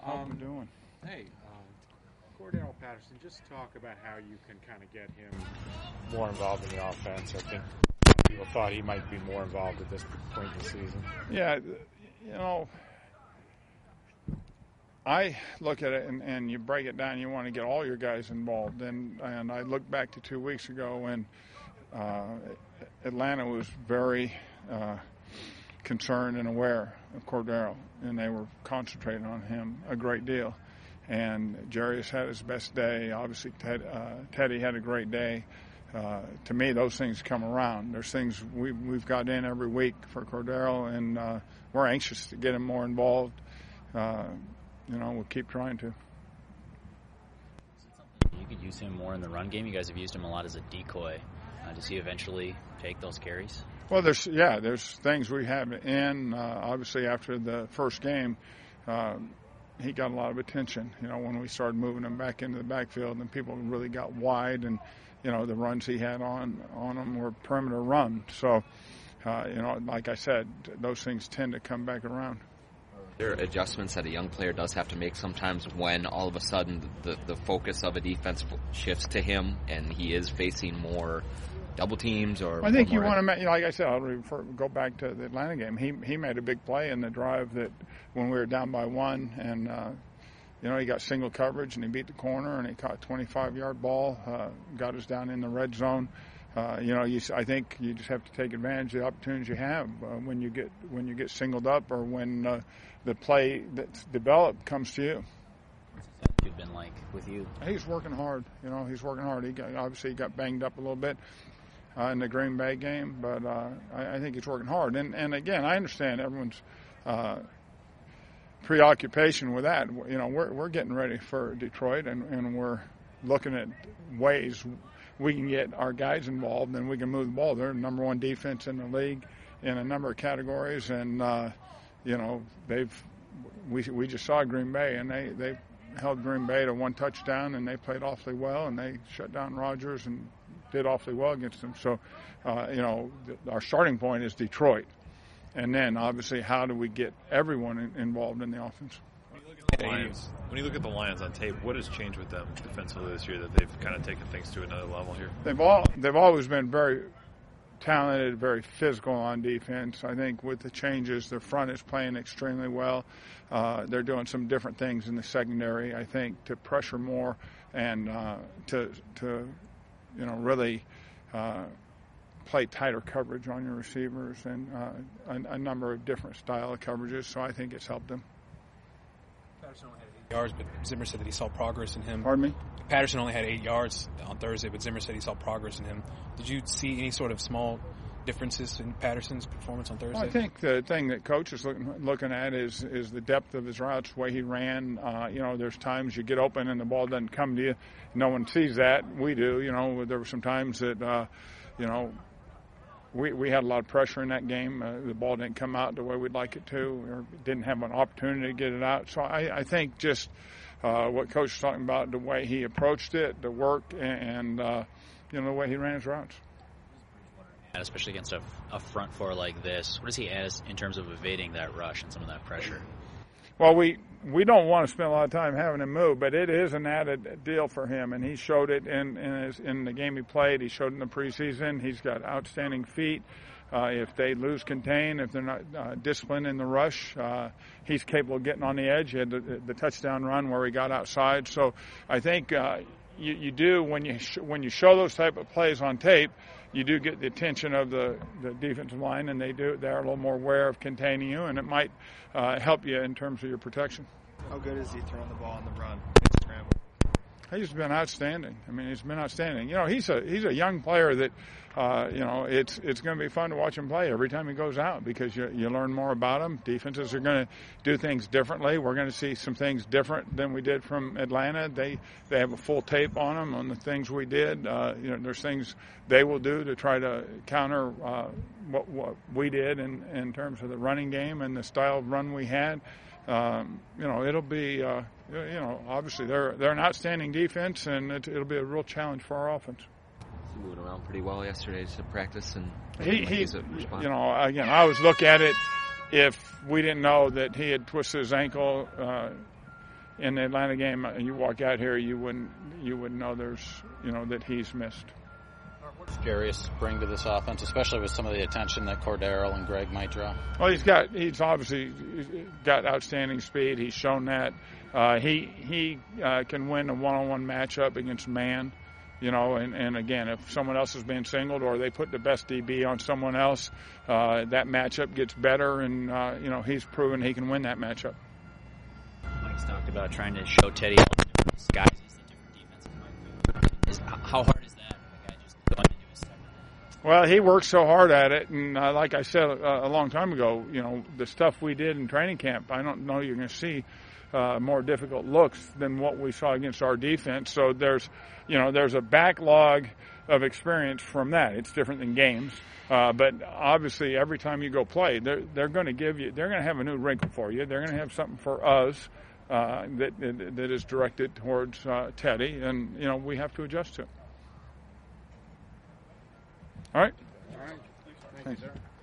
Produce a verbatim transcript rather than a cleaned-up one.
How um, we doing? Hey, uh, Cordarrelle Patterson, just talk about how you can kind of get him more involved in the offense. I think people thought he might be more involved at this point in the season. Yeah, you know, I look at it and, and you break it down. You want to get all your guys involved. And, and I look back to two weeks ago when uh, Atlanta was very uh, concerned and aware of Cordarrelle, and they were concentrating on him a great deal. And Jarius had his best day. Obviously, Ted, uh, Teddy had a great day. Uh, to me, those things come around. There's things we, we've got in every week for Cordarrelle, and uh, we're anxious to get him more involved. Uh, you know, we'll keep trying to. You could use him more in the run game. You guys have used him a lot as a decoy. Uh, does he eventually take those carries? Well, there's yeah, there's things we have in. Uh, obviously, after the first game, uh, he got a lot of attention. You know, when we started moving him back into the backfield, and people really got wide, and you know, the runs he had on on him were perimeter runs. So, uh, you know, like I said, those things tend to come back around. There are adjustments that a young player does have to make sometimes when all of a sudden the, the focus of a defense shifts to him and he is facing more double teams or. I think you want to, you know, like I said, I'll refer, go back to the Atlanta game. He he made a big play in the drive that when we were down by one, and uh, you know, he got single coverage and he beat the corner and he caught a twenty-five yard ball, uh, got us down in the red zone. Uh, you know, you, I think you just have to take advantage of the opportunities you have uh, when you get when you get singled up or when uh, the play that's developed comes to you. What's it been like with you? He's working hard. You know, he's working hard. He got, obviously he got banged up a little bit uh, in the Green Bay game, but uh, I, I think he's working hard. And and again, I understand everyone's uh, preoccupation with that. You know, we're we're getting ready for Detroit, and, and we're looking at ways we can get our guys involved and we can move the ball. They're the number one defense in the league in a number of categories, and uh, you know, they've we we just saw Green Bay, and they they held Green Bay to one touchdown, and they played awfully well, and they shut down Rodgers and did awfully well against them. So, uh, you know, th- our starting point is Detroit, and then obviously how do we get everyone in, involved in the offense? Lions. When you look at the Lions on tape, what has changed with them defensively this year that they've kind of taken things to another level here? They've all they've always been very talented, very physical on defense. I think with the changes, their front is playing extremely well. Uh, they're doing some different things in the secondary, I think, to pressure more and uh, to to you know really uh, play tighter coverage on your receivers and uh, a, a number of different style of coverages. So I think it's helped them. Patterson only had eight yards, but Zimmer said that he saw progress in him. Pardon me? Patterson only had eight yards on Thursday, but Zimmer said he saw progress in him. Did you see any sort of small differences in Patterson's performance on Thursday? Well, I think the thing that coach is looking, looking at is is the depth of his routes, the way he ran. Uh, you know, there's times you get open and the ball doesn't come to you. No one sees that. We do. You know, there were some times that, uh, you know, We we had a lot of pressure in that game. Uh, the ball didn't come out the way we'd like it to, or didn't have an opportunity to get it out. So I, I think just uh, what Coach was talking about, the way he approached it, the work, and uh, you know the way he ran his routes. Especially against a, a front four like this, what does he add in terms of evading that rush and some of that pressure? Well, we we don't want to spend a lot of time having him move, but it is an added deal for him, and he showed it in in, his, in the game he played. He showed it in the preseason. He's got outstanding feet. Uh, if they lose contain, if they're not uh, disciplined in the rush, uh, he's capable of getting on the edge. He had the, the touchdown run where he got outside. So I think uh, you, you do when you sh- when you show those type of plays on tape, you do get the attention of the, the defensive line, and they do they're a little more aware of containing you, and it might uh, help you in terms of your protection. How good is he throwing the ball on the run? Scramble. He's been outstanding. I mean, he's been outstanding. You know, he's a he's a young player that, uh, you know, it's it's going to be fun to watch him play every time he goes out because you you learn more about him. Defenses are going to do things differently. We're going to see some things different than we did from Atlanta. They they have a full tape on them on the things we did. Uh, you know, there's things they will do to try to counter uh, what what we did in in terms of the running game and the style of run we had. Um, you know, it'll be, uh, you know, obviously they're they're an outstanding defense, and it, it'll be a real challenge for our offense. He moved around pretty well yesterday to practice, and he, he you know, again, I always look at it. If we didn't know that he had twisted his ankle, uh, in the Atlanta game, you walk out here, you wouldn't you wouldn't know there's you know that he's missed. What's Garius bring to this offense, especially with some of the attention that Cordero and Greg might draw? Well, he's got he's obviously got outstanding speed. He's shown that. Uh, he he uh, can win a one-on-one matchup against man, you know. And, and again, if someone else is being singled or they put the best D B on someone else, uh, that matchup gets better. And uh, you know, he's proven he can win that matchup. Mike's talked about trying to show Teddy all the different disguises that different defensive is. How hard is that? A guy just going into his second. Well, he works so hard at it, and uh, like I said uh, a long time ago, you know, the stuff we did in training camp, I don't know you're going to see uh, more difficult looks than what we saw against our defense. So there's, you know, there's a backlog of experience from that. It's different than games, uh, but obviously every time you go play, they're they're going to give you, they're going to have a new wrinkle for you. They're going to have something for us uh, that, that that is directed towards uh, Teddy, and you know we have to adjust to it. All right. All right. Thank Thanks. you, sir.